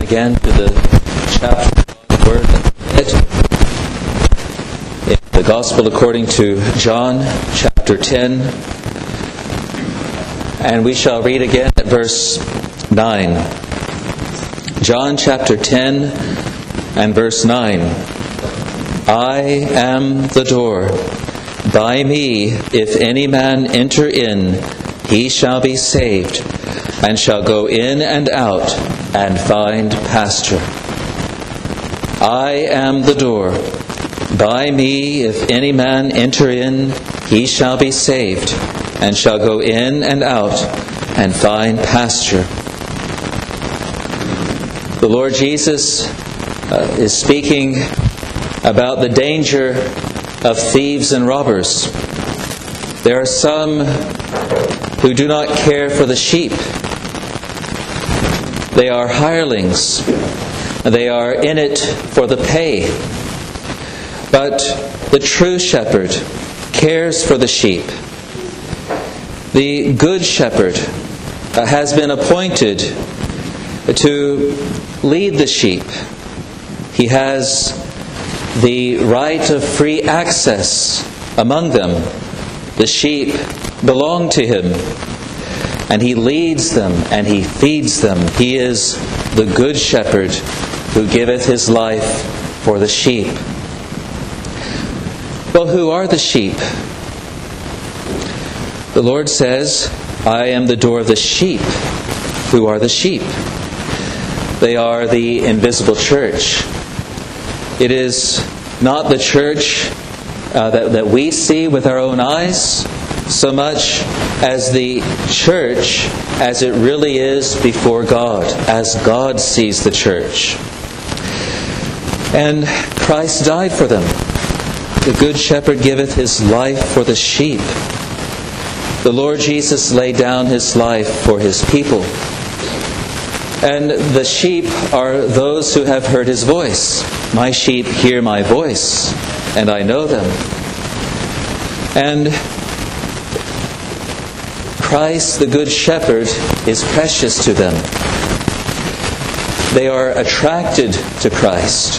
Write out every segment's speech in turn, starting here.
again to the chapter of the Word in the Gospel according to John, chapter 10. And we shall read again at verse 9. John chapter 10 and verse 9. I am the door. By me, if any man enter in, he shall be saved, and shall go in and out, and find pasture. I am the door. By me, if any man enter in, he shall be saved, and shall go in and out, and find pasture. The Lord Jesus is speaking about the danger of thieves and robbers. There are some who do not care for the sheep. They are hirelings. They are in it for the pay. But the true shepherd cares for the sheep. The good shepherd has been appointed to lead the sheep. He has the right of free access among them. The sheep belong to him, and he leads them and he feeds them. He is the good shepherd who giveth his life for the sheep. Well, who are the sheep? The Lord says, I am the door of the sheep. Who are the sheep? They are the invisible church. It is not the church that we see with our own eyes, so much as the church as it really is before God, as God sees the church. And Christ died for them. The good shepherd giveth his life for the sheep. The Lord Jesus laid down his life for his people. And the sheep are those who have heard his voice. My sheep hear my voice, and I know them. And Christ, the Good Shepherd, is precious to them. They are attracted to Christ.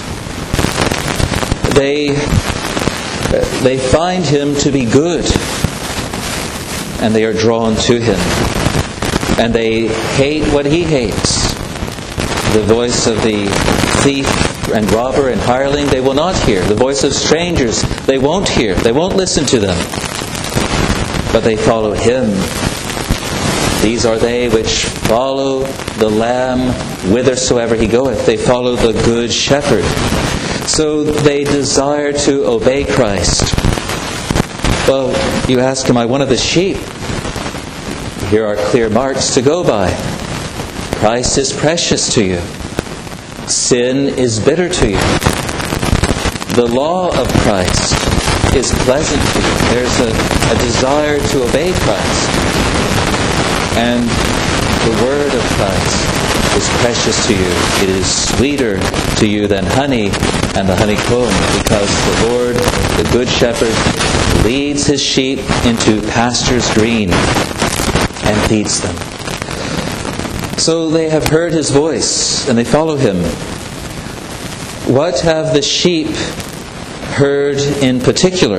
They find him to be good, and they are drawn to him. And they hate what he hates. The voice of the thief and robber and hireling they will not hear. The voice of strangers they won't hear. They won't listen to them. But they follow him. These are they which follow the Lamb whithersoever he goeth. They follow the Good Shepherd. So they desire to obey Christ. Well, you ask, am I one of the sheep? Here are clear marks to go by. Christ is precious to you. Sin is bitter to you. The law of Christ is pleasant to you. There's a desire to obey Christ. And the word of Christ is precious to you. It is sweeter to you than honey and the honeycomb, because the Lord, the Good Shepherd, leads his sheep into pastures green and feeds them. So they have heard his voice and they follow him. What have the sheep heard in particular?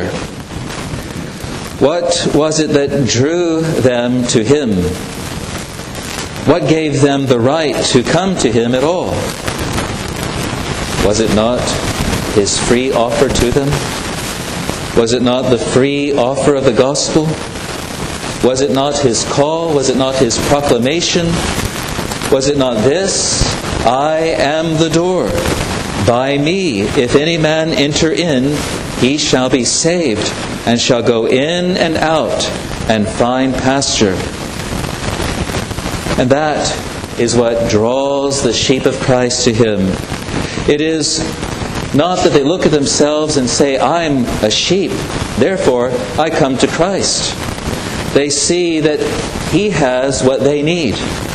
What was it that drew them to him? What gave them the right to come to him at all? Was it not his free offer to them? Was it not the free offer of the gospel? Was it not his call? Was it not his proclamation? Was it not this? I am the door. By me, if any man enter in, he shall be saved, and shall go in and out, and find pasture. And that is what draws the sheep of Christ to him. It is not that they look at themselves and say, I'm a sheep, therefore I come to Christ. They see that he has what they need.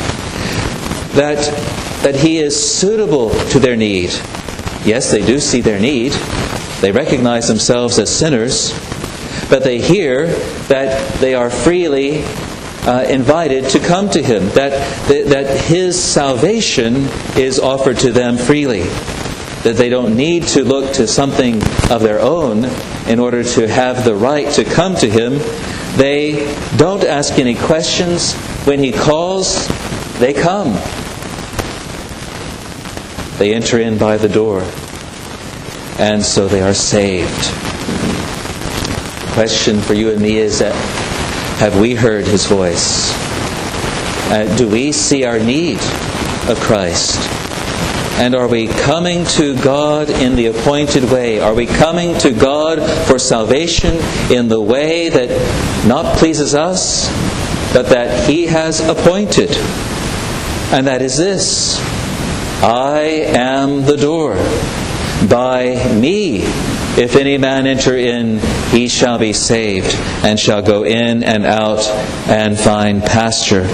That he is suitable to their need. Yes, they do see their need. They recognize themselves as sinners. But they hear that they are freely invited to come to Him, that His salvation is offered to them freely, that they don't need to look to something of their own in order to have the right to come to Him. They don't ask any questions. When He calls, they come. They enter in by the door, and so they are saved. The question for you and me is that, have we heard His voice? Do we see our need of Christ? And are we coming to God in the appointed way? Are we coming to God for salvation in the way that not pleases us, but that He has appointed? And that is this: I am the door. By me, if any man enter in, he shall be saved, and shall go in and out and find pasture.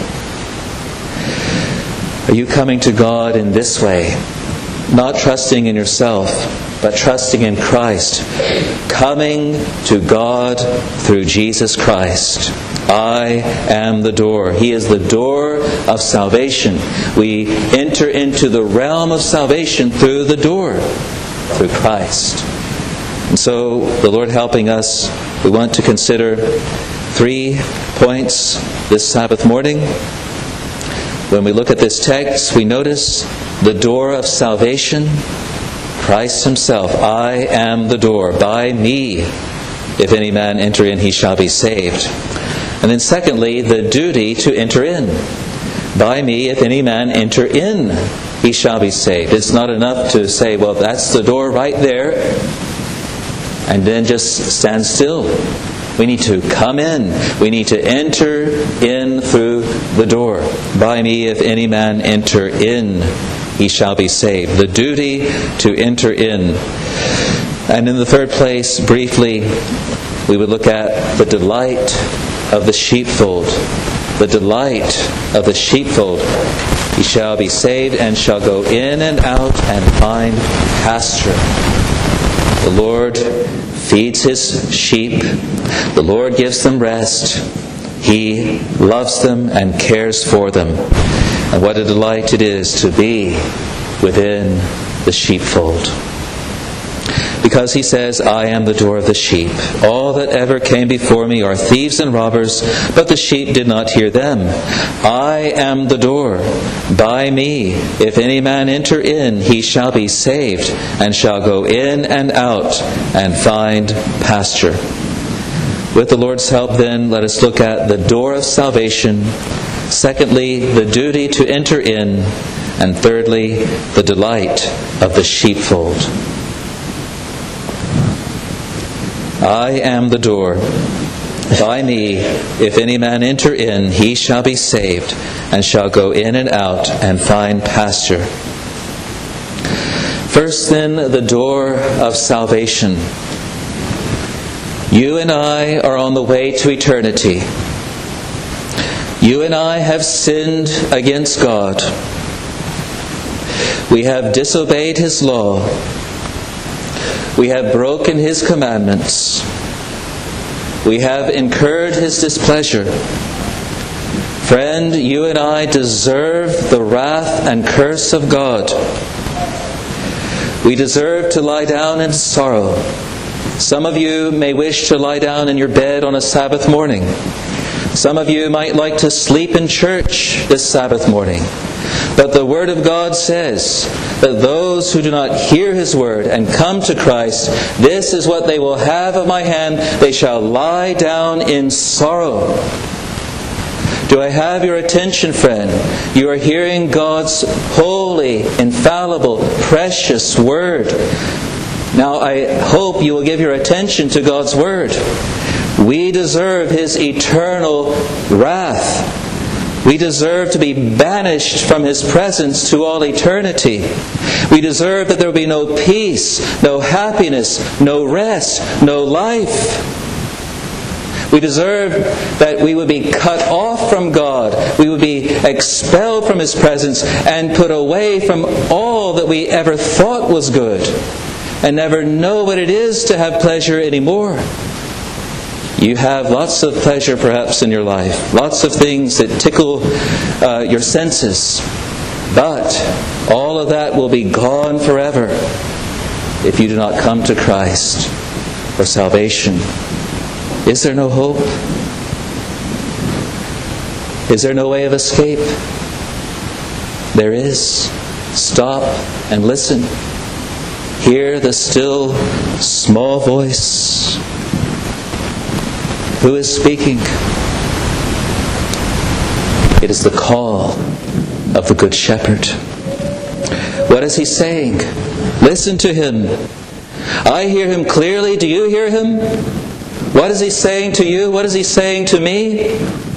Are you coming to God in this way? Not trusting in yourself, but trusting in Christ. Coming to God through Jesus Christ. I am the door. He is the door of salvation. We enter into the realm of salvation through the door, through Christ. And so, the Lord helping us, we want to consider 3 points this Sabbath morning. When we look at this text, we notice the door of salvation, Christ Himself. I am the door. By me, if any man enter in, he shall be saved. And then secondly, the duty to enter in. By me, if any man enter in, he shall be saved. It's not enough to say, well, that's the door right there, and then just stand still. We need to come in. We need to enter in through the door. By me, if any man enter in, he shall be saved. The duty to enter in. And in the third place, briefly, we would look at the delight of the sheepfold. The delight of the sheepfold. He shall be saved and shall go in and out and find pasture. The Lord feeds His sheep. The Lord gives them rest. He loves them and cares for them. And what a delight it is to be within the sheepfold. Because He says, I am the door of the sheep. All that ever came before me are thieves and robbers, but the sheep did not hear them. I am the door. By me, if any man enter in, he shall be saved, and shall go in and out and find pasture. With the Lord's help, then, let us look at the door of salvation. Secondly, the duty to enter in. And thirdly, the delight of the sheepfold. I am the door. By me, if any man enter in, he shall be saved, and shall go in and out and find pasture. First, then, the door of salvation. You and I are on the way to eternity. You and I have sinned against God. We have disobeyed His law. We have broken His commandments. We have incurred His displeasure. Friend, you and I deserve the wrath and curse of God. We deserve to lie down in sorrow. Some of you may wish to lie down in your bed on a Sabbath morning. Some of you might like to sleep in church this Sabbath morning. But the Word of God says that those who do not hear His Word and come to Christ, this is what they will have of my hand. They shall lie down in sorrow. Do I have your attention, friend? You are hearing God's holy, infallible, precious Word. Now I hope you will give your attention to God's Word. We deserve His eternal wrath. We deserve to be banished from His presence to all eternity. We deserve that there will be no peace, no happiness, no rest, no life. We deserve that we would be cut off from God. We would be expelled from His presence and put away from all that we ever thought was good, and never know what it is to have pleasure anymore. You have lots of pleasure perhaps in your life, lots of things that tickle your senses. But all of that will be gone forever if you do not come to Christ for salvation. Is there no hope? Is there no way of escape? There is. Stop and listen. Hear the still, small voice. Who is speaking? It is the call of the Good Shepherd. What is he saying? Listen to him. I hear him clearly. Do you hear him? What is he saying to you? What is he saying to me?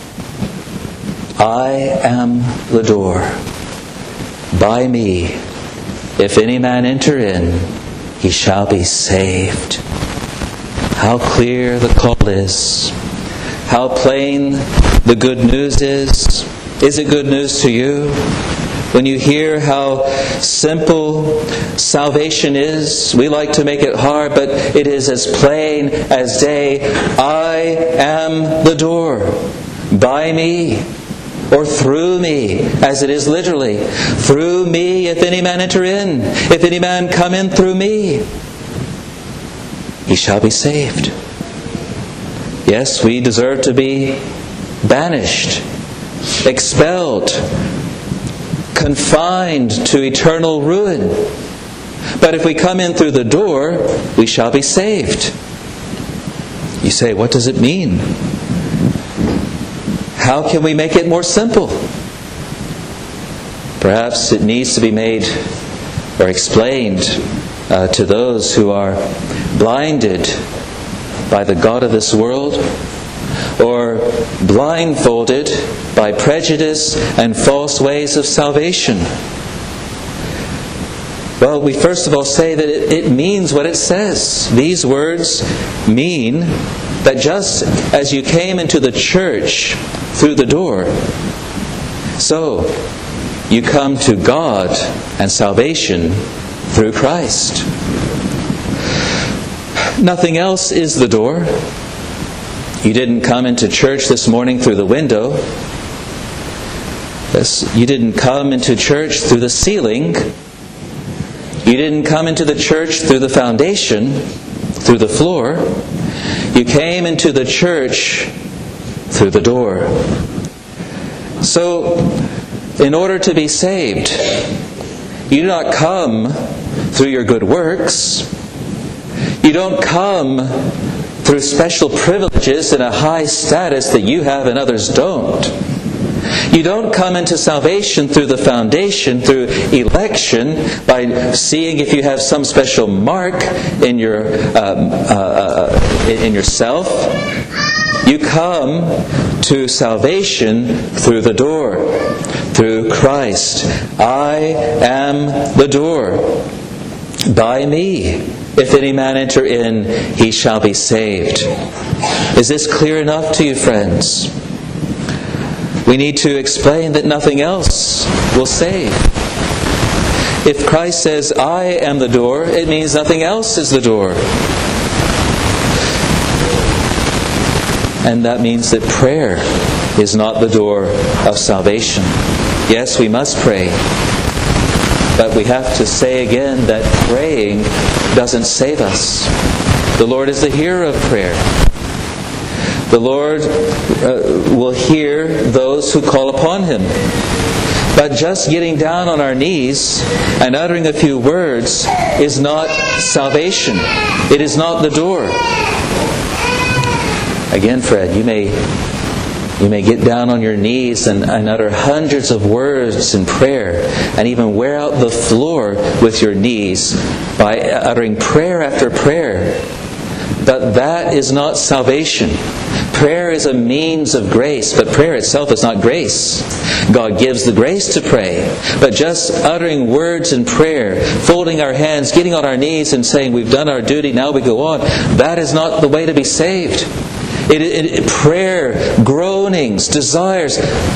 I am the door. By me, if any man enter in, he shall be saved. How clear the call is. How plain the good news is. Is it good news to you? When you hear how simple salvation is, we like to make it hard, but it is as plain as day. I am the door. By me, or through me, as it is literally. Through me, if any man enter in. If any man come in through me, he shall be saved. Yes, we deserve to be banished, expelled, confined to eternal ruin. But if we come in through the door, we shall be saved. You say, what does it mean? How can we make it more simple? Perhaps it needs to be made or explained to those who are blinded by the god of this world, or blindfolded by prejudice and false ways of salvation. Well, we first of all say that it means what it says. These words mean that just as you came into the church through the door, so you come to God and salvation through Christ. Nothing else is the door. You didn't come into church this morning through the window. You didn't come into church through the ceiling. You didn't come into the church through the foundation, through the floor. You came into the church through the door. So, in order to be saved, you do not come through your good works. You don't come through special privileges and a high status that you have and others don't. You don't come into salvation through the foundation, through election, by seeing if you have some special mark in your in yourself. You come to salvation through the door, through Christ. I am the door. By me, if any man enter in, he shall be saved. Is this clear enough to you, friends? We need to explain that nothing else will save. If Christ says, I am the door, it means nothing else is the door. And that means that prayer is not the door of salvation. Yes, we must pray. But we have to say again that praying doesn't save us. The Lord is the hearer of prayer. The Lord will hear those who call upon Him. But just getting down on our knees and uttering a few words is not salvation. It is not the door. Again, Fred, you may get down on your knees and utter hundreds of words in prayer and even wear out the floor with your knees by uttering prayer after prayer. But that is not salvation. Prayer is a means of grace, but prayer itself is not grace. God gives the grace to pray. But just uttering words in prayer, folding our hands, getting on our knees and saying, we've done our duty, now we go on, that is not the way to be saved. Prayer, groanings, desires,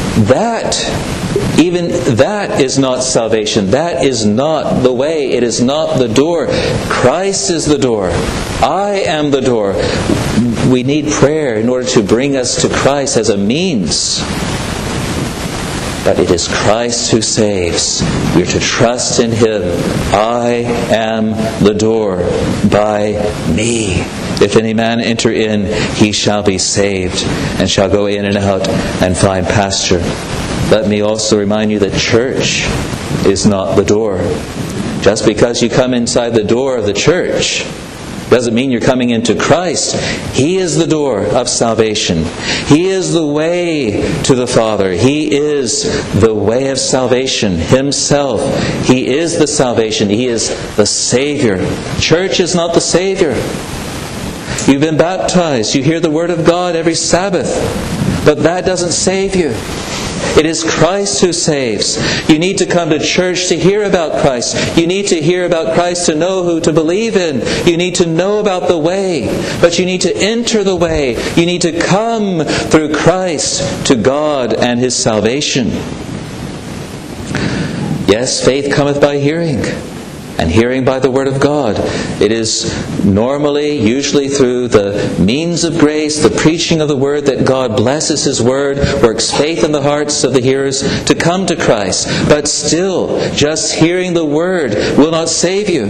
even that is not salvation. That is not the way. It is not the door. Christ is the door. I am the door. we need prayer in order to bring us to Christ as a means. But it is Christ who saves. We are to trust in Him. I am the door. By me, if any man enter in, he shall be saved, and shall go in and out and find pasture. Let me also remind you that church is not the door. Just because you come inside the door of the church doesn't mean you're coming into Christ. He is the door of salvation. He is the way to the Father. He is the way of salvation Himself. He is the salvation. He is the Savior. Church is not the Savior. You've been baptized. You hear the Word of God every Sabbath. But that doesn't save you. It is Christ who saves. You need to come to church to hear about Christ. You need to hear about Christ to know who to believe in. You need to know about the way. But you need to enter the way. You need to come through Christ to God and His salvation. Yes, faith cometh by hearing, and hearing by the Word of God. It is usually through the means of grace, the preaching of the Word, that God blesses His Word, works faith in the hearts of the hearers to come to Christ. But still, just hearing the Word will not save you.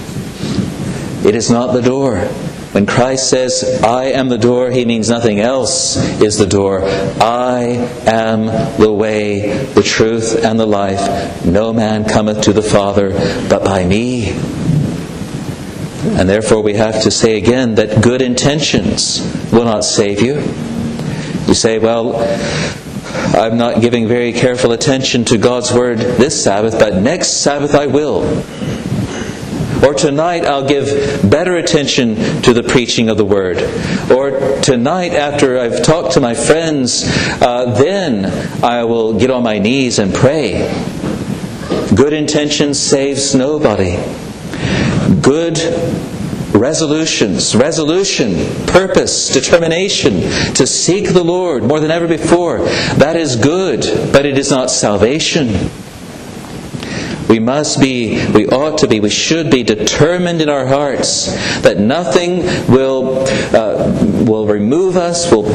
It is not the door. When Christ says, I am the door, He means nothing else is the door. I am the way, the truth, and the life. No man cometh to the Father but by me. And therefore we have to say again that good intentions will not save you. You say, well, I'm not giving very careful attention to God's Word this Sabbath, but next Sabbath I will. Or tonight I'll give better attention to the preaching of the Word. Or tonight after I've talked to my friends, then I will get on my knees and pray. Good intention saves nobody. Good resolution, purpose, determination to seek the Lord more than ever before, that is good, but it is not salvation. We should be determined in our hearts that nothing will remove us, will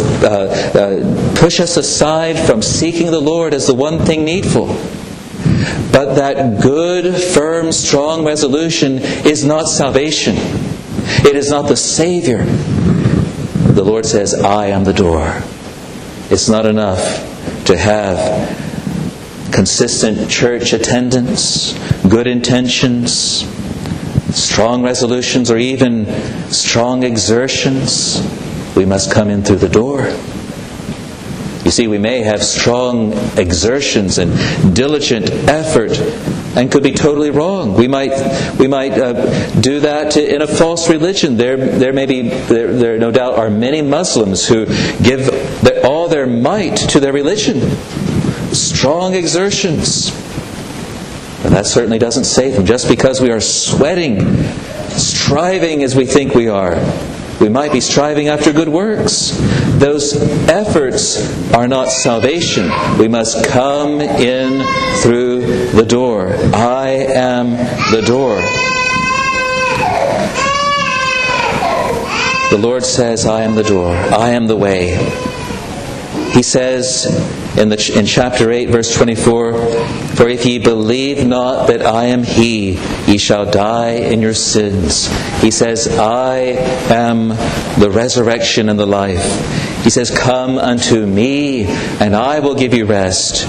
push us aside from seeking the Lord as the one thing needful. But that good, firm, strong resolution is not salvation. It is not the Savior. The Lord says, I am the door. It's not enough to have consistent church attendance, good intentions, strong resolutions, or even strong exertions. We must come in through the door. You see, we may have strong exertions and diligent effort and could be totally wrong. We might do that in a false religion. There no doubt are many Muslims who give all their might to their religion. Strong exertions. But that certainly doesn't save them. Just because we are sweating, striving as we think we are, we might be striving after good works. Those efforts are not salvation. We must come in through the door. I am the door. The Lord says, I am the door. I am the way. He says in chapter 8, verse 24, for if ye believe not that I am He, ye shall die in your sins. He says, I am the resurrection and the life. He says, come unto me, and I will give you rest.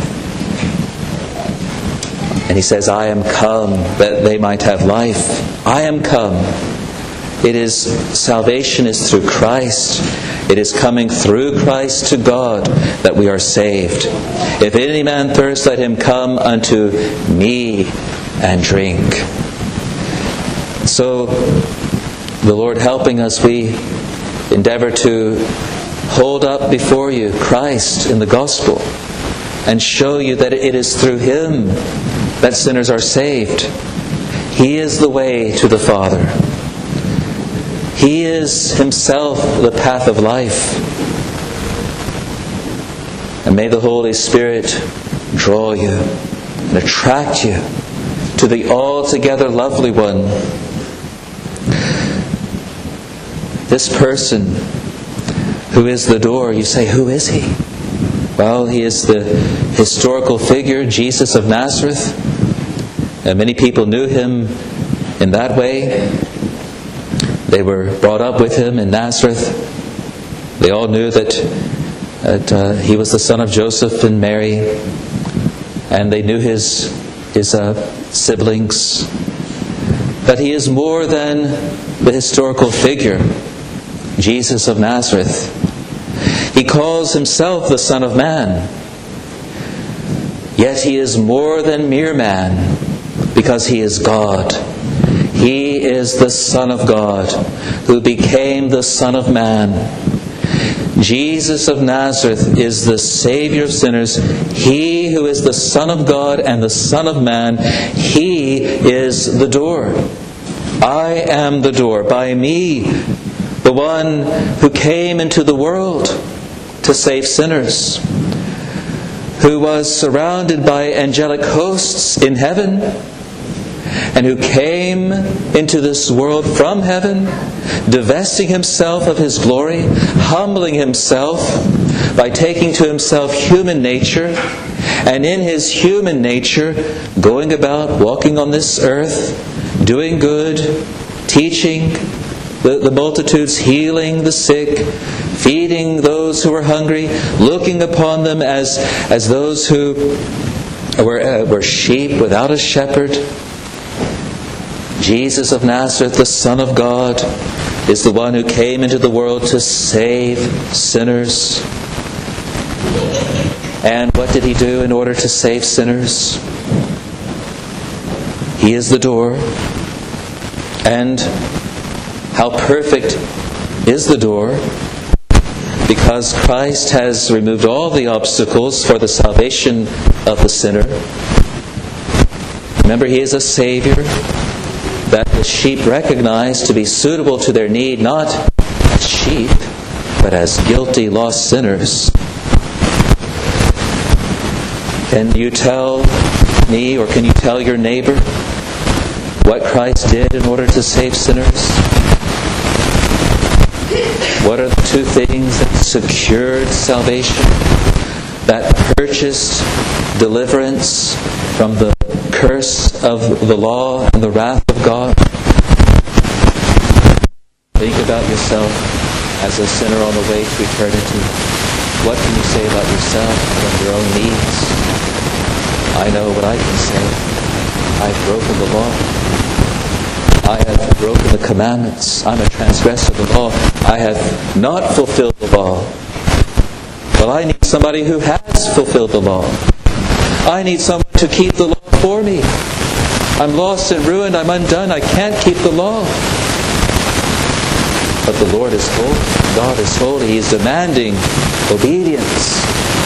And He says, I am come that they might have life. I am come. Salvation is through Christ. It is coming through Christ to God that we are saved. If any man thirst, let him come unto me and drink. So, the Lord helping us, we endeavor to hold up before you Christ in the gospel and show you that it is through Him that sinners are saved. He is the way to the Father. He is Himself the path of life. And may the Holy Spirit draw you and attract you to the altogether lovely one. This person Who is the door? You say, who is he? Well, he is the historical figure, Jesus of Nazareth. And many people knew him in that way. They were brought up with him in Nazareth. They all knew that he was the son of Joseph and Mary. And they knew his siblings. But he is more than the historical figure, Jesus of Nazareth. He calls himself the Son of Man. Yet he is more than mere man, because he is God. He is the Son of God, who became the Son of Man. Jesus of Nazareth is the Savior of sinners. He who is the Son of God and the Son of Man, He is the door. I am the door. By me, the one who came into the world to save sinners, who was surrounded by angelic hosts in heaven, and who came into this world from heaven, divesting himself of his glory, humbling himself by taking to himself human nature, and in his human nature going about, walking on this earth, doing good, teaching the multitudes, healing the sick, feeding those who were hungry, looking upon them as those who were sheep without a shepherd. Jesus of Nazareth, the Son of God, is the one who came into the world to save sinners. And what did he do in order to save sinners? He is the door. And how perfect is the door? Because Christ has removed all the obstacles for the salvation of the sinner. Remember, He is a Savior that the sheep recognize to be suitable to their need, not as sheep, but as guilty, lost sinners. Can you tell me, or can you tell your neighbor, what Christ did in order to save sinners? What are the two things that secured salvation, that purchased deliverance from the curse of the law and the wrath of God? Think about yourself as a sinner on the way to eternity. What can you say about yourself and your own needs? I know what I can say. I've broken the law. I have broken the commandments. I'm a transgressor of the law. I have not fulfilled the law. Well, I need somebody who has fulfilled the law. I need someone to keep the law for me. I'm lost and ruined. I'm undone. I can't keep the law. But the Lord is holy. God is holy. He is demanding obedience.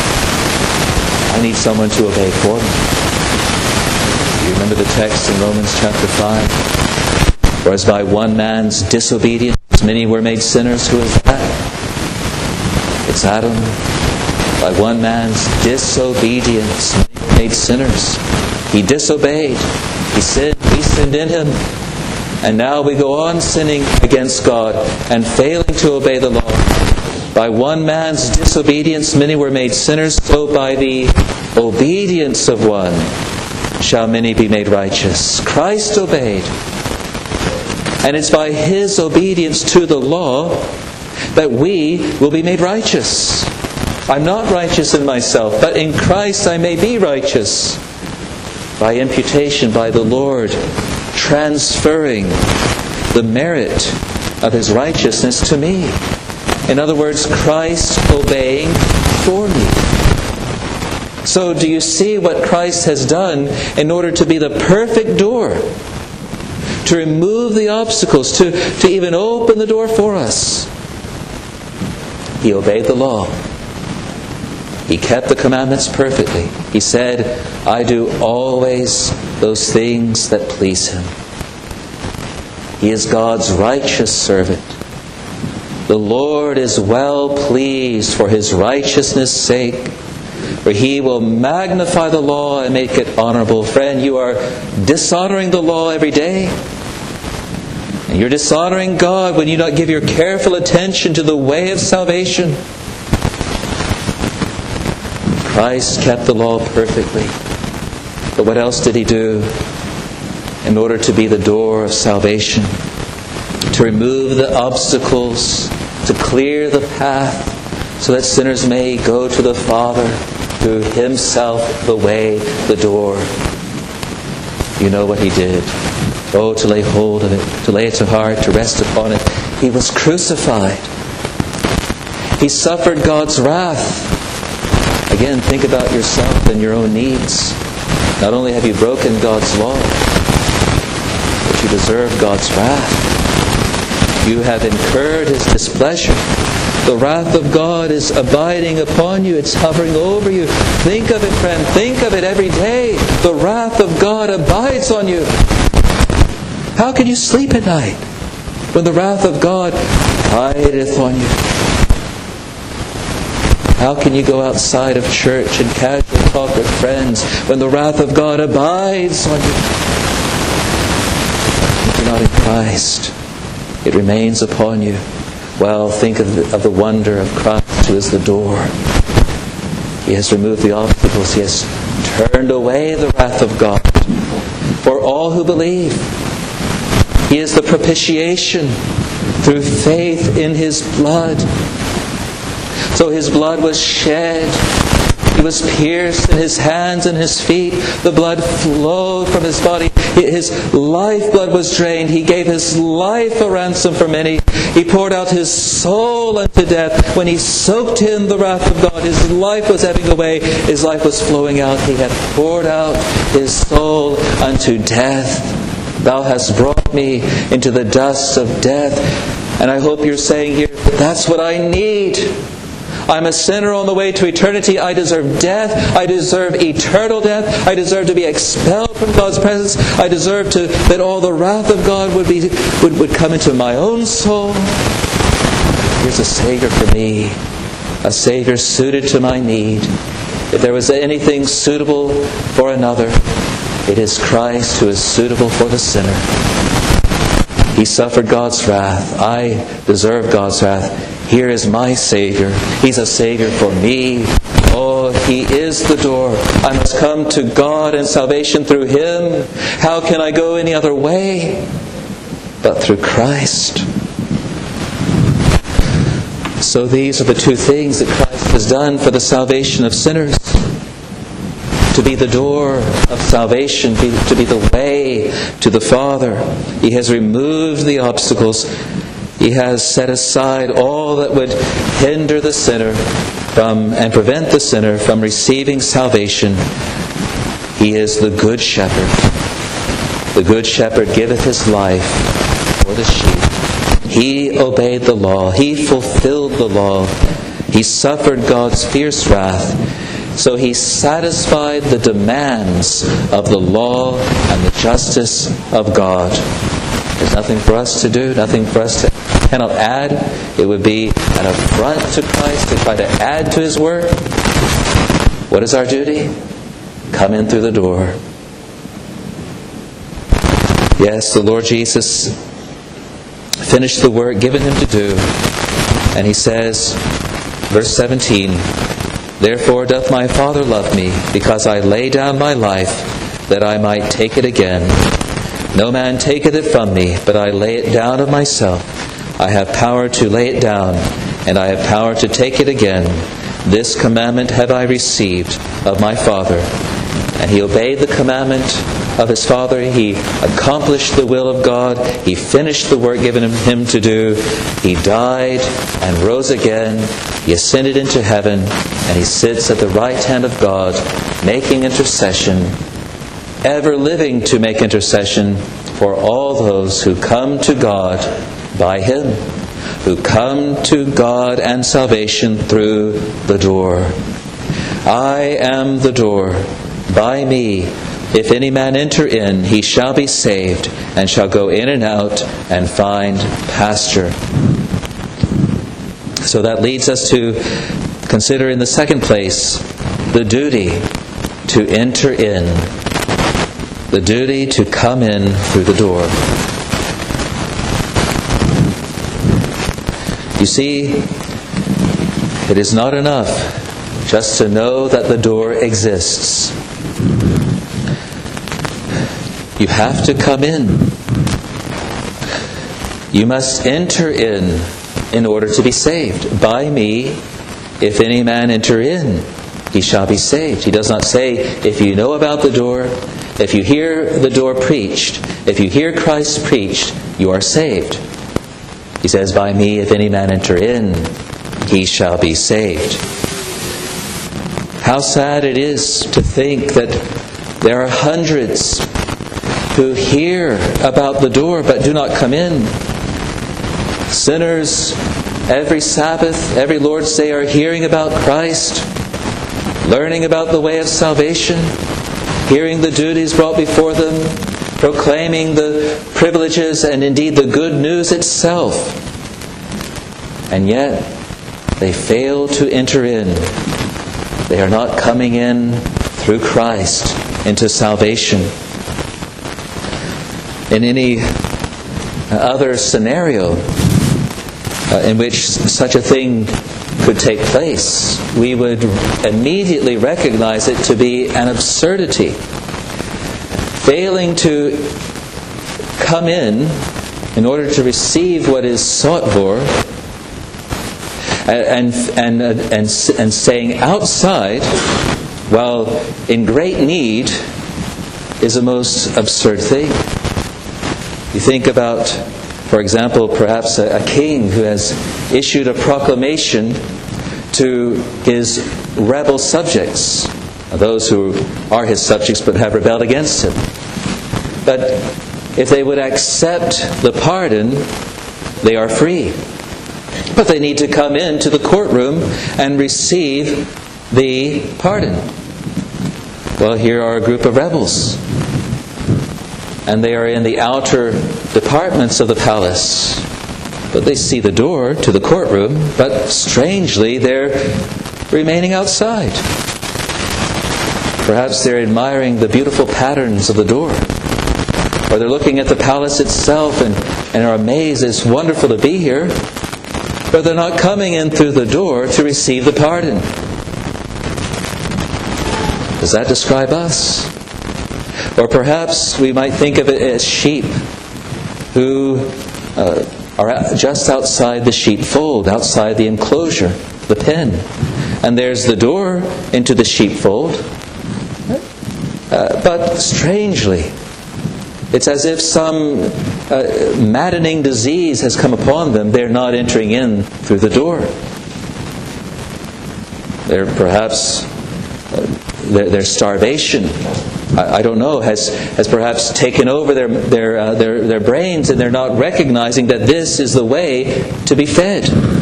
I need someone to obey for me. You remember the text in Romans chapter 5? For as by one man's disobedience many were made sinners. Who is that? It's Adam. By one man's disobedience many were made sinners. He disobeyed. He sinned. We sinned in him. And now we go on sinning against God and failing to obey the law. By one man's disobedience many were made sinners, so by the obedience of one shall many be made righteous. Christ obeyed. And it's by His obedience to the law that we will be made righteous. I'm not righteous in myself, but in Christ I may be righteous. By imputation, by the Lord transferring the merit of His righteousness to me. In other words, Christ obeying for me. So do you see what Christ has done in order to be the perfect door? To remove the obstacles, to even open the door for us. He obeyed the law. He kept the commandments perfectly. He said, I do always those things that please Him. He is God's righteous servant. The Lord is well pleased for His righteousness' sake, for He will magnify the law and make it honorable. Friend, you are dishonoring the law every day. And you're dishonoring God when you don't give your careful attention to the way of salvation. Christ kept the law perfectly. But what else did He do in order to be the door of salvation? To remove the obstacles, to clear the path, so that sinners may go to the Father through Himself, the way, the door. You know what He did. Oh, to lay hold of it, to lay it to heart, to rest upon it. He was crucified. He suffered God's wrath. Again, think about yourself and your own needs. Not only have you broken God's law, but you deserve God's wrath. You have incurred His displeasure. The wrath of God is abiding upon you. It's hovering over you. Think of it, friend. Think of it every day. The wrath of God abides on you. How can you sleep at night when the wrath of God abideth on you? How can you go outside of church and casually talk with friends when the wrath of God abides on you? If you're not in Christ, it remains upon you. Well, think of the wonder of Christ, who is the door. He has removed the obstacles. He has turned away the wrath of God for all who believe. He is the propitiation through faith in His blood. So His blood was shed. He was pierced in His hands and His feet. The blood flowed from His body. His lifeblood was drained. He gave His life a ransom for many. He poured out His soul unto death. When He soaked in the wrath of God, His life was ebbing away. His life was flowing out. He had poured out His soul unto death. Thou hast brought me into the dust of death. And I hope you're saying here, that's what I need. I'm a sinner on the way to eternity. I deserve death. I deserve eternal death. I deserve to be expelled from God's presence. I deserve that all the wrath of God would come into my own soul. Here's a Savior for me. A Savior suited to my need. If there was anything suitable for another, it is Christ who is suitable for the sinner. He suffered God's wrath. I deserve God's wrath. Here is my Savior. He's a Savior for me. Oh, He is the door. I must come to God and salvation through Him. How can I go any other way but through Christ? So these are the two things that Christ has done for the salvation of sinners. To be the door of salvation, to be the way to the Father. He has removed the obstacles. He has set aside all that would hinder the sinner and prevent the sinner from receiving salvation. He is the Good Shepherd. The Good Shepherd giveth His life for the sheep. He obeyed the law. He fulfilled the law. He suffered God's fierce wrath. So He satisfied the demands of the law and the justice of God. There's nothing for us to do, nothing for us to cannot add. It would be an affront to Christ to try to add to His work. What is our duty? Come in through the door. Yes, the Lord Jesus finished the work given Him to do. And He says, verse 17, Therefore doth my Father love me, because I lay down my life, that I might take it again. No man taketh it from me, but I lay it down of myself. I have power to lay it down, and I have power to take it again. This commandment have I received of my Father. And He obeyed the commandment of His Father. He accomplished the will of God. He finished the work given Him to do. He died and rose again. He ascended into heaven, and He sits at the right hand of God, making intercession, ever living to make intercession for all those who come to God by Him, who come to God and salvation through the door. I am the door. By me, if any man enter in, he shall be saved, and shall go in and out and find pasture. So that leads us to consider in the second place the duty to enter in. The duty to come in through the door. You see, it is not enough just to know that the door exists. You have to come in. You must enter in order to be saved. By me, if any man enter in, he shall be saved. He does not say, if you know about the door, if you hear the door preached, if you hear Christ preached, you are saved. He says, by me, if any man enter in, he shall be saved. How sad it is to think that there are hundreds who hear about the door but do not come in. Sinners, every Sabbath, every Lord's Day, are hearing about Christ, learning about the way of salvation, hearing the duties brought before them, proclaiming the privileges and indeed the good news itself. And yet, they fail to enter in. They are not coming in through Christ into salvation. In any other scenario in which such a thing could take place, we would immediately recognize it to be an absurdity. Failing to come in order to receive what is sought for, and staying outside while in great need is a most absurd thing. You think about, for example, perhaps a king who has issued a proclamation to his rebel subjects, those who are his subjects but have rebelled against him. But if they would accept the pardon, they are free. But they need to come into the courtroom and receive the pardon. Well, here are a group of rebels, and they are in the outer departments of the palace. But they see the door to the courtroom, but strangely they're remaining outside. Perhaps they're admiring the beautiful patterns of the door, or they're looking at the palace itself and are amazed it's wonderful to be here. But they're not coming in through the door to receive the pardon. Does that describe us? Or perhaps we might think of it as sheep who are just outside the sheepfold, outside the enclosure, the pen. And there's the door into the sheepfold. But strangely, it's as if some maddening disease has come upon them. They're not entering in through the door. They're perhaps their starvation, I don't know, has perhaps taken over their brains, and they're not recognizing that this is the way to be fed.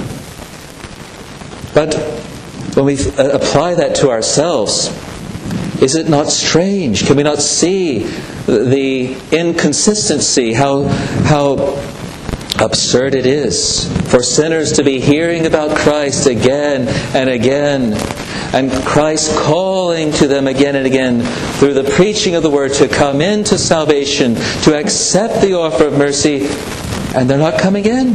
But when we apply that to ourselves, is it not strange? Can we not see the inconsistency, how absurd it is for sinners to be hearing about Christ again and again, and Christ calling to them again and again through the preaching of the Word to come into salvation, to accept the offer of mercy, and they're not coming in.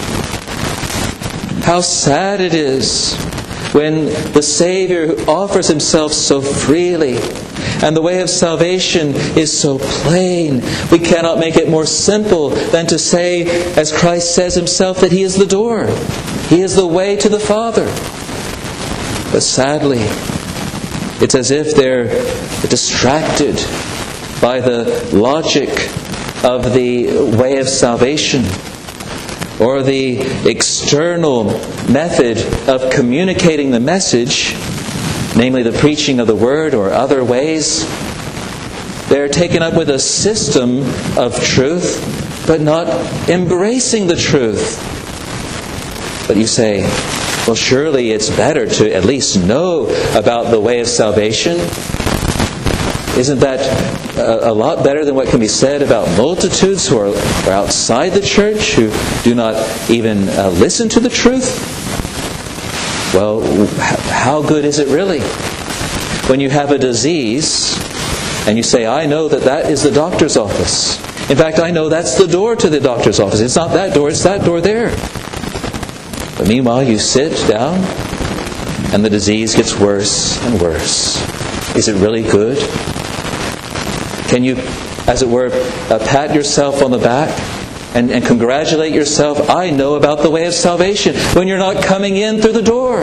How sad it is when the Savior who offers Himself so freely, and the way of salvation is so plain, we cannot make it more simple than to say, as Christ says Himself, that He is the door. He is the way to the Father. But sadly, it's as if they're distracted by the logic of the way of salvation, or the external method of communicating the message, namely the preaching of the Word or other ways. They're taken up with a system of truth, but not embracing the truth. But you say, well, surely it's better to at least know about the way of salvation. Isn't that a lot better than what can be said about multitudes who are outside the church, who do not even listen to the truth? Well, how good is it really? When you have a disease and you say, I know that is the doctor's office. In fact, I know that's the door to the doctor's office. It's not that door, it's that door there. But meanwhile, you sit down, and the disease gets worse and worse. Is it really good? Can you, as it were, pat yourself on the back and congratulate yourself? I know about the way of salvation, when you're not coming in through the door.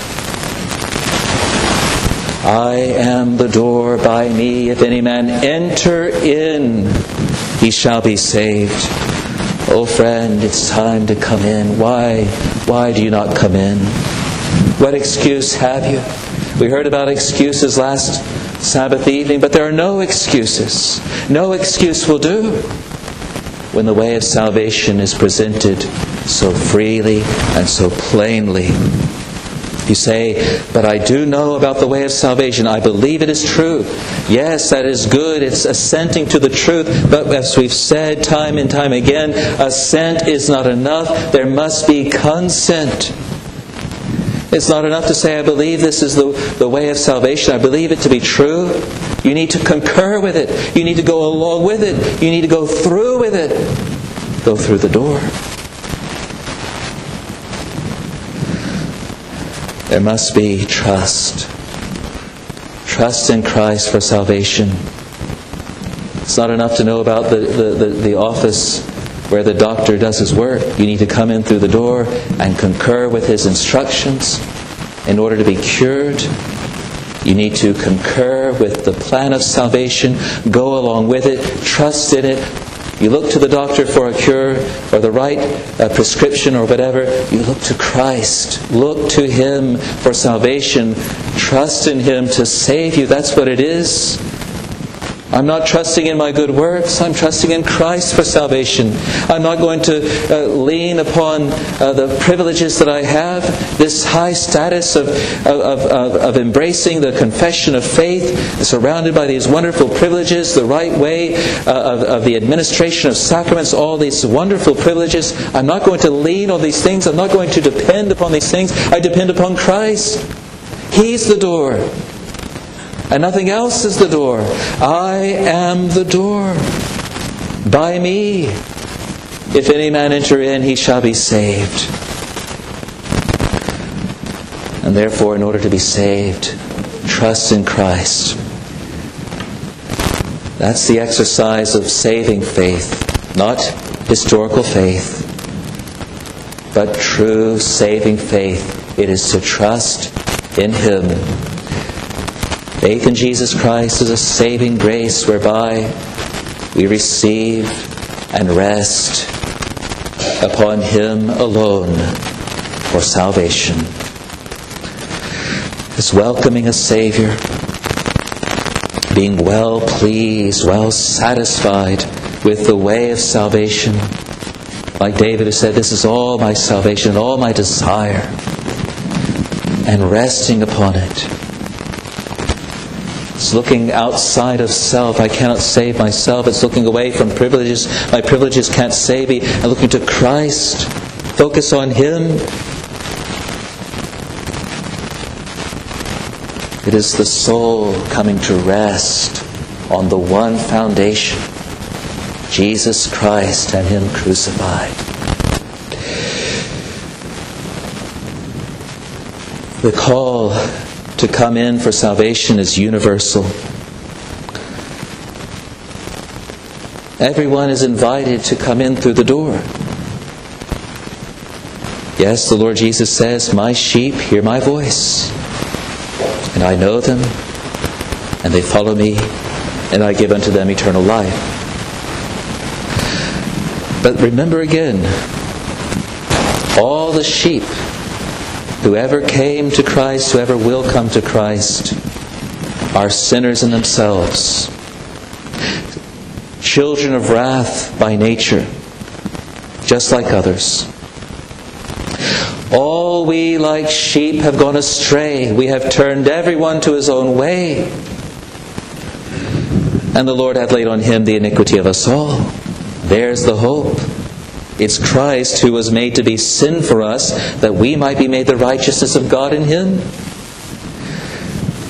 I am the door. By me, if any man enter in, he shall be saved. Oh friend, it's time to come in. Why do you not come in? What excuse have you? We heard about excuses last Sabbath evening, but there are no excuses. No excuse will do when the way of salvation is presented so freely and so plainly. You say, but I do know about the way of salvation. I believe it is true. Yes, that is good. It's assenting to the truth. But as we've said time and time again, assent is not enough. There must be consent. It's not enough to say, I believe this is the way of salvation. I believe it to be true. You need to concur with it. You need to go along with it. You need to go through with it. Go through the door. There must be trust. Trust in Christ for salvation. It's not enough to know about the office where the doctor does his work. You need to come in through the door and concur with his instructions in order to be cured. You need to concur with the plan of salvation, go along with it, trust in it. You look to the doctor for a cure or the right prescription or whatever. You look to Christ. Look to Him for salvation. Trust in Him to save you. That's what it is. I'm not trusting in my good works. I'm trusting in Christ for salvation. I'm not going to lean upon the privileges that I have, this high status of embracing the confession of faith, surrounded by these wonderful privileges, the right way of the administration of sacraments, all these wonderful privileges. I'm not going to lean on these things. I'm not going to depend upon these things. I depend upon Christ. He's the door. And nothing else is the door. I am the door. By me, if any man enter in, he shall be saved. And therefore, in order to be saved, trust in Christ. That's the exercise of saving faith, not historical faith, but true saving faith. It is to trust in Him. Faith in Jesus Christ is a saving grace whereby we receive and rest upon Him alone for salvation. It's welcoming a Savior, being well pleased, well satisfied with the way of salvation. Like David who said, this is all my salvation and all my desire, and resting upon it. It's looking outside of self. I cannot save myself. It's looking away from privileges. My privileges can't save me. And looking to Christ. Focus on Him. It is the soul coming to rest on the one foundation, Jesus Christ and Him crucified. The call to come in for salvation is universal. Everyone is invited to come in through the door. Yes, the Lord Jesus says, my sheep hear my voice, and I know them, and they follow me, and I give unto them eternal life. But remember again, all the sheep, whoever came to Christ, whoever will come to Christ, are sinners in themselves. Children of wrath by nature, just like others. All we like sheep have gone astray. We have turned everyone to his own way. And the Lord hath laid on Him the iniquity of us all. There's the hope. It's Christ who was made to be sin for us, that we might be made the righteousness of God in Him.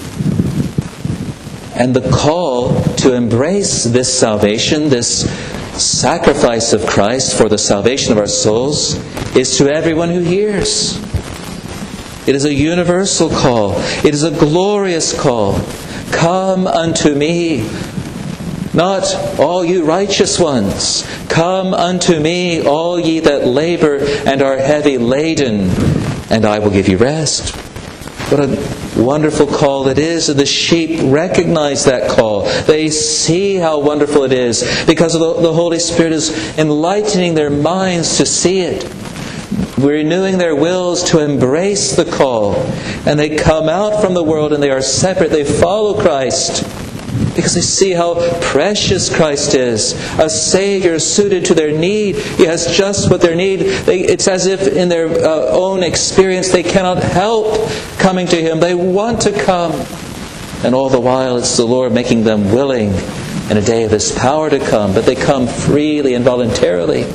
And the call to embrace this salvation, this sacrifice of Christ for the salvation of our souls is to everyone who hears. It is a universal call. It is a glorious call. Come unto me, not all you righteous ones. Come unto me, all ye that labor and are heavy laden, and I will give you rest. What a wonderful call it is, and the sheep recognize that call. They see how wonderful it is, because the Holy Spirit is enlightening their minds to see it, renewing their wills to embrace the call. And they come out from the world and they are separate. They follow Christ because they see how precious Christ is. A Savior suited to their need. He has just what they need. It's as if in their own experience they cannot help coming to Him. They want to come. And all the while it's the Lord making them willing in a day of His power to come. But they come freely and voluntarily.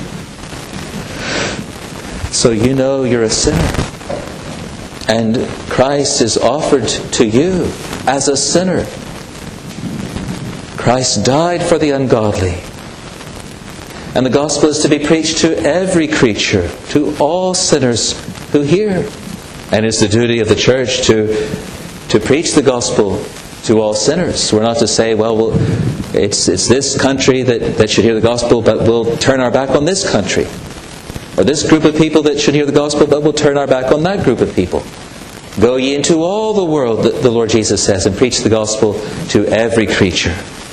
So you know you're a sinner. And Christ is offered to you as a sinner. Christ died for the ungodly. And the gospel is to be preached to every creature, to all sinners who hear. And it's the duty of the church to preach the gospel to all sinners. We're not to say, well, it's this country that should hear the gospel, but we'll turn our back on this country. Or this group of people that should hear the gospel, but we'll turn our back on that group of people. Go ye into all the world, the Lord Jesus says, and preach the gospel to every creature.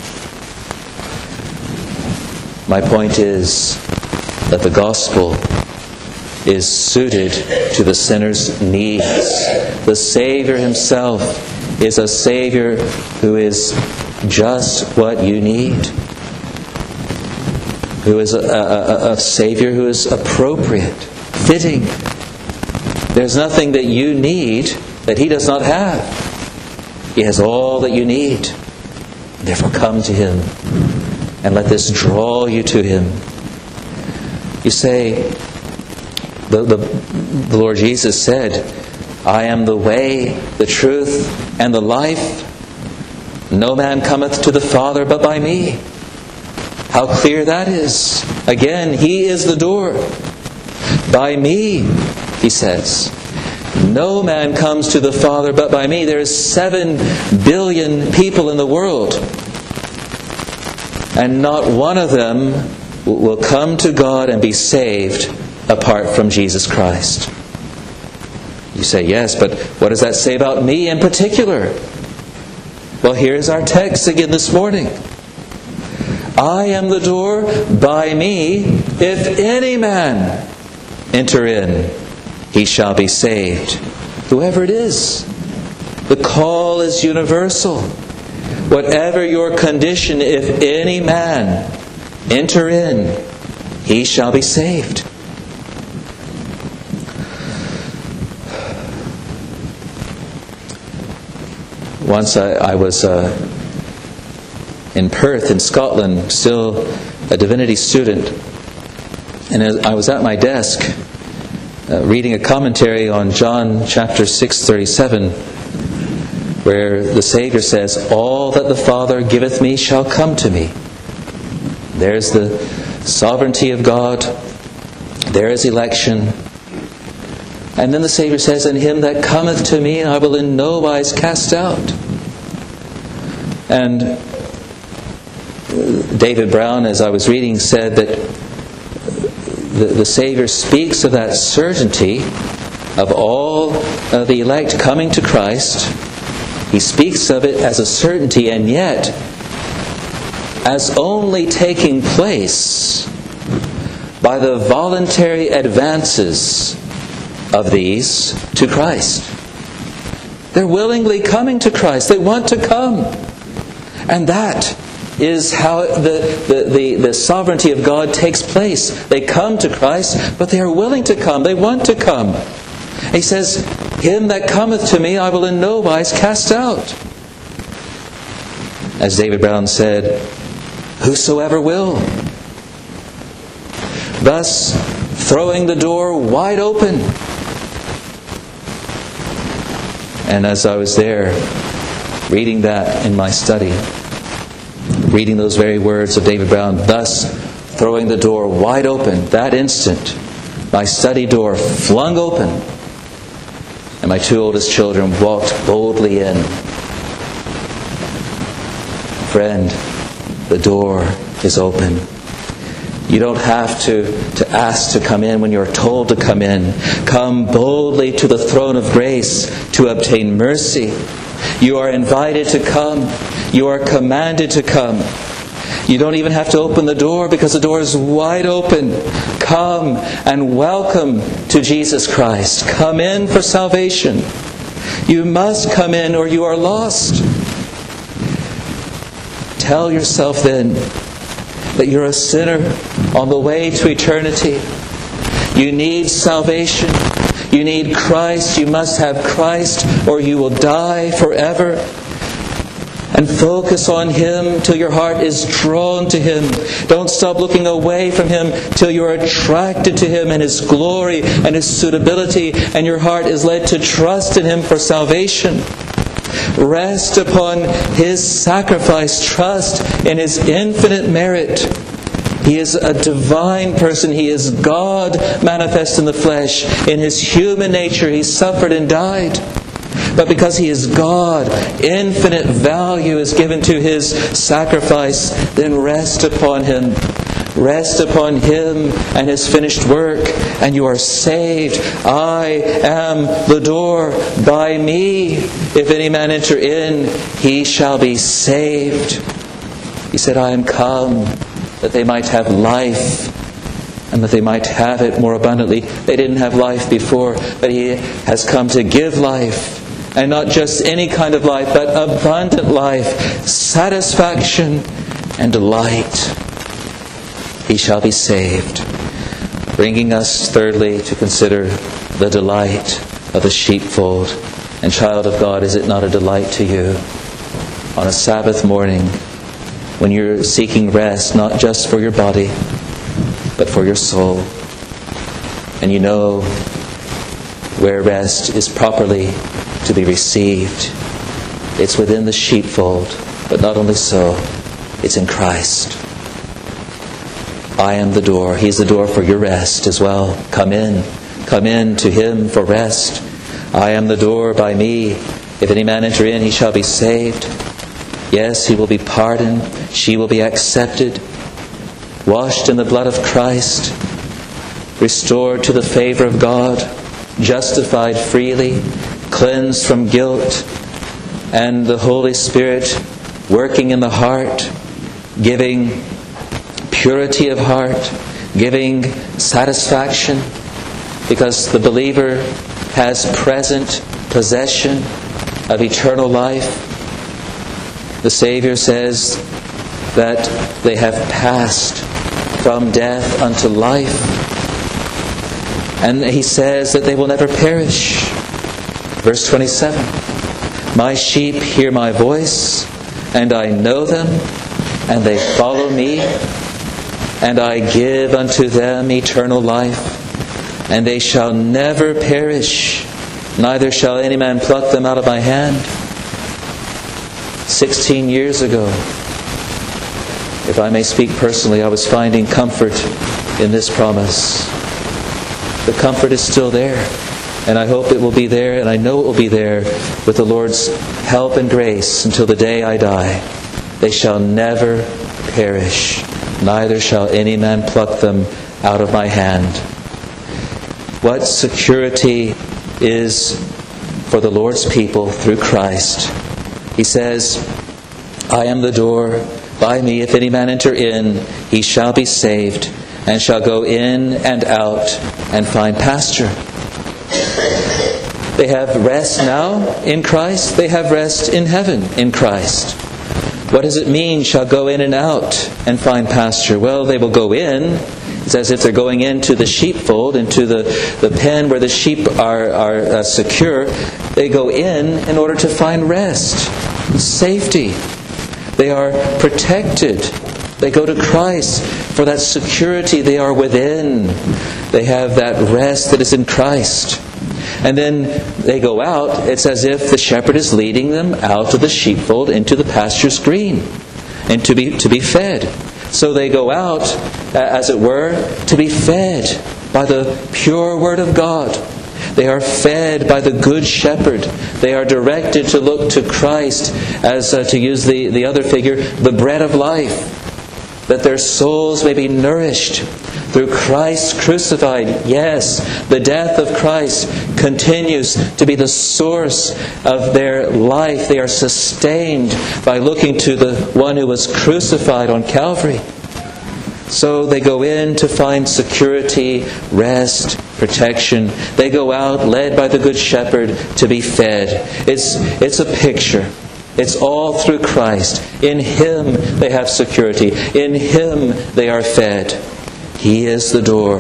My point is that the gospel is suited to the sinner's needs. The Savior Himself is a Savior who is just what you need. Who is a Savior who is appropriate, fitting. There's nothing that you need that He does not have. He has all that you need. Therefore come to Him and let this draw you to Him. You say, the Lord Jesus said, I am the way, the truth, and the life. No man cometh to the Father but by me. How clear that is. Again, He is the door. By me, He says. No man comes to the Father but by me. There is 7 billion people in the world. And not one of them will come to God and be saved apart from Jesus Christ. You say, yes, but what does that say about me in particular? Well, here's our text again this morning. I am the door. By me, if any man enter in, he shall be saved. Whoever it is. The call is universal. Whatever your condition, if any man enter in, he shall be saved. Once I was in Perth in Scotland, still a divinity student, and as I was at my desk reading a commentary on John chapter 6:37, where the Savior says, all that the Father giveth me shall come to me. There's the sovereignty of God. There is election. And then the Savior says, and him that cometh to me I will in no wise cast out. And David Brown, as I was reading, said that the Savior speaks of that certainty of all the elect coming to Christ. He speaks of it as a certainty, and yet as only taking place by the voluntary advances of these to Christ. They're willingly coming to Christ. They want to come. And that is how the sovereignty of God takes place. They come to Christ, but they are willing to come. They want to come. He says, him that cometh to me I will in no wise cast out. As David Brown said, whosoever will. Thus, throwing the door wide open. And as I was there, reading that in my study, reading those very words of David Brown, thus throwing the door wide open, that instant, my study door flung open, and my two oldest children walked boldly in. Friend, the door is open. You don't have to ask to come in when you're told to come in. Come boldly to the throne of grace to obtain mercy. You are invited to come. You are commanded to come. You don't even have to open the door because the door is wide open. Come and welcome to Jesus Christ. Come in for salvation. You must come in or you are lost. Tell yourself then that you're a sinner on the way to eternity. You need salvation. You need Christ. You must have Christ or you will die forever. And focus on Him till your heart is drawn to Him. Don't stop looking away from Him till you're attracted to Him and His glory and His suitability, and your heart is led to trust in Him for salvation. Rest upon His sacrifice. Trust in His infinite merit. He is a divine person. He is God manifest in the flesh. In His human nature, He suffered and died. But because He is God, infinite value is given to His sacrifice. Then rest upon Him. Rest upon Him and His finished work, and you are saved. I am the door. By me, if any man enter in, he shall be saved. He said, I am come that they might have life, and that they might have it more abundantly. They didn't have life before, but He has come to give life. And not just any kind of life, but abundant life, satisfaction and delight. He shall be saved. Bringing us, thirdly, to consider the delight of the sheepfold. And child of God, is it not a delight to you on a Sabbath morning when you're seeking rest, not just for your body, but for your soul? And you know where rest is properly to be received. It's within the sheepfold, but not only so, it's in Christ. I am the door. He's the door for your rest as well. Come in. Come in to Him for rest. I am the door. By me, if any man enter in, he shall be saved. Yes, he will be pardoned. She will be accepted. Washed in the blood of Christ. Restored to the favor of God. Justified freely. Cleansed from guilt, and the Holy Spirit working in the heart, giving purity of heart, giving satisfaction, because the believer has present possession of eternal life. The Savior says that they have passed from death unto life, and He says that they will never perish. Verse 27, my sheep hear my voice, and I know them, and they follow me, and I give unto them eternal life, and they shall never perish, neither shall any man pluck them out of my hand. 16 years ago, if I may speak personally, I was finding comfort in this promise. The comfort is still there. And I hope it will be there, and I know it will be there with the Lord's help and grace until the day I die. They shall never perish, neither shall any man pluck them out of my hand. What security is for the Lord's people through Christ. He says, I am the door. By me, if any man enter in, he shall be saved, and shall go in and out and find pasture. They have rest now in Christ. They have rest in heaven in Christ. What does it mean, shall go in and out and find pasture? Well, they will go in. It's as if they're going into the sheepfold, into the pen where the sheep are secure. They go in order to find rest, safety. They are protected. They go to Christ for that security. They are within. They have that rest that is in Christ. And then they go out. It's as if the shepherd is leading them out of the sheepfold into the pastures green. and to be fed. So they go out, as it were, to be fed by the pure Word of God. They are fed by the Good Shepherd. They are directed to look to Christ as, to use the other figure, the bread of life, that their souls may be nourished through Christ crucified. Yes, the death of Christ continues to be the source of their life. They are sustained by looking to the one who was crucified on Calvary. So they go in to find security, rest, protection. They go out led by the Good Shepherd to be fed. It's a picture. It's all through Christ. In Him they have security. In Him they are fed. He is the door.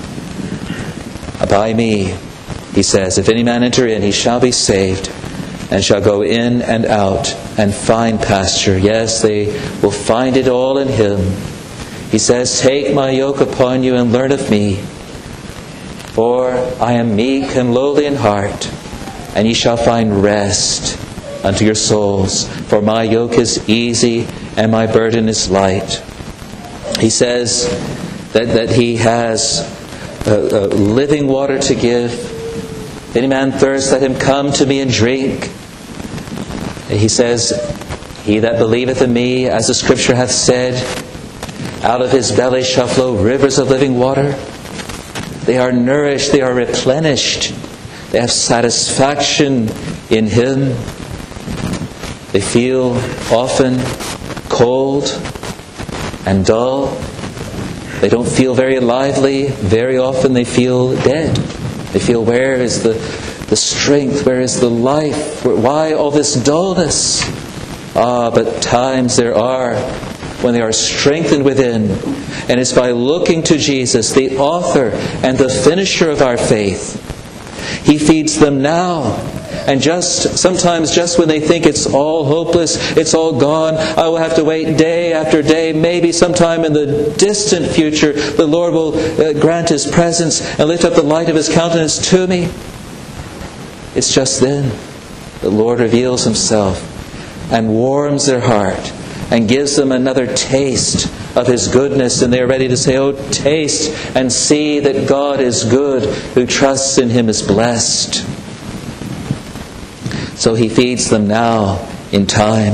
By me, He says, if any man enter in, he shall be saved, and shall go in and out and find pasture. Yes, they will find it all in Him. He says, take my yoke upon you and learn of me, for I am meek and lowly in heart, and ye shall find rest unto your souls. For my yoke is easy and my burden is light. He says that He has living water to give. If any man thirst, let him come to me and drink. He says, he that believeth in me, as the Scripture hath said, out of his belly shall flow rivers of living water. They are nourished, they are replenished. They have satisfaction in Him. They feel often cold and dull. They don't feel very lively. Very often they feel dead. They feel, where is the strength? Where is the life? Why all this dullness? But times there are when they are strengthened within. And it's by looking to Jesus, the author and the finisher of our faith. He feeds them now. And sometimes just when they think it's all hopeless, it's all gone, I will have to wait day after day, maybe sometime in the distant future, the Lord will grant His presence and lift up the light of His countenance to me. It's just then the Lord reveals Himself and warms their heart and gives them another taste of His goodness, and they are ready to say, oh, taste and see that God is good. Who trusts in Him is blessed. So He feeds them now in time.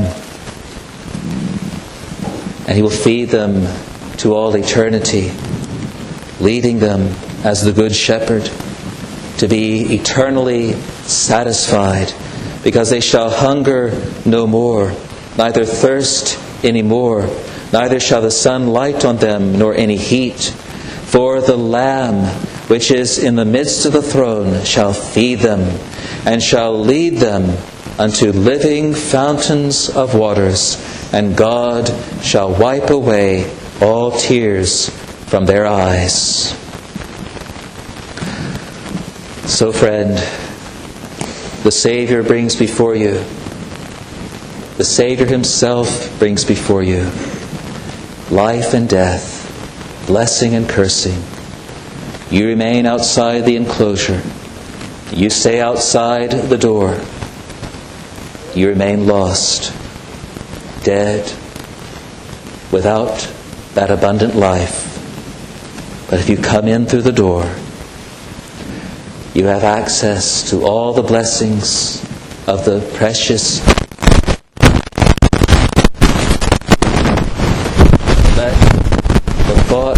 And He will feed them to all eternity, leading them as the Good Shepherd to be eternally satisfied, because they shall hunger no more, neither thirst any more, neither shall the sun light on them, nor any heat. For the Lamb which is in the midst of the throne shall feed them, and shall lead them unto living fountains of waters, and God shall wipe away all tears from their eyes. So, friend, the Savior brings before you, the Savior Himself brings before you life and death, blessing and cursing. You remain outside the enclosure. You stay outside the door. You remain lost, dead, without that abundant life. But if you come in through the door, you have access to all the blessings of the precious. Let the thought,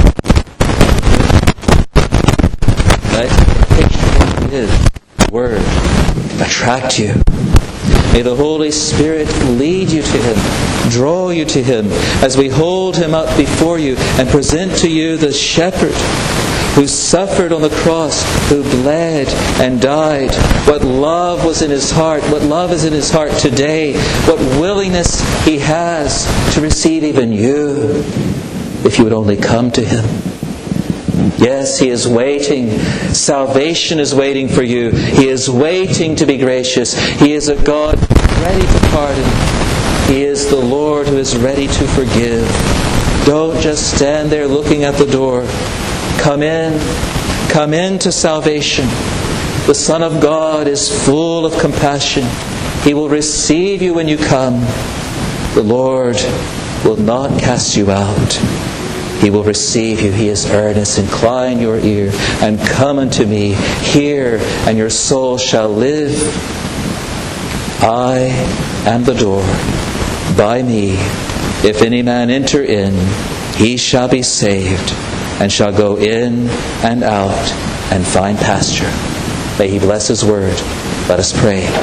let the picture of His Word attract you. May the Holy Spirit lead you to Him, draw you to Him, as we hold Him up before you and present to you the Shepherd who suffered on the cross, who bled and died. What love was in His heart, what love is in His heart today, what willingness He has to receive even you, if you would only come to Him. Yes, He is waiting. Salvation is waiting for you. He is waiting to be gracious. He is a God ready to pardon. He is the Lord who is ready to forgive. Don't just stand there looking at the door. Come in. Come into salvation. The Son of God is full of compassion. He will receive you when you come. The Lord will not cast you out. He will receive you. He is earnest. Incline your ear and come unto me. Hear, and your soul shall live. I am the door. By me, if any man enter in, he shall be saved, and shall go in and out and find pasture. May He bless His word. Let us pray.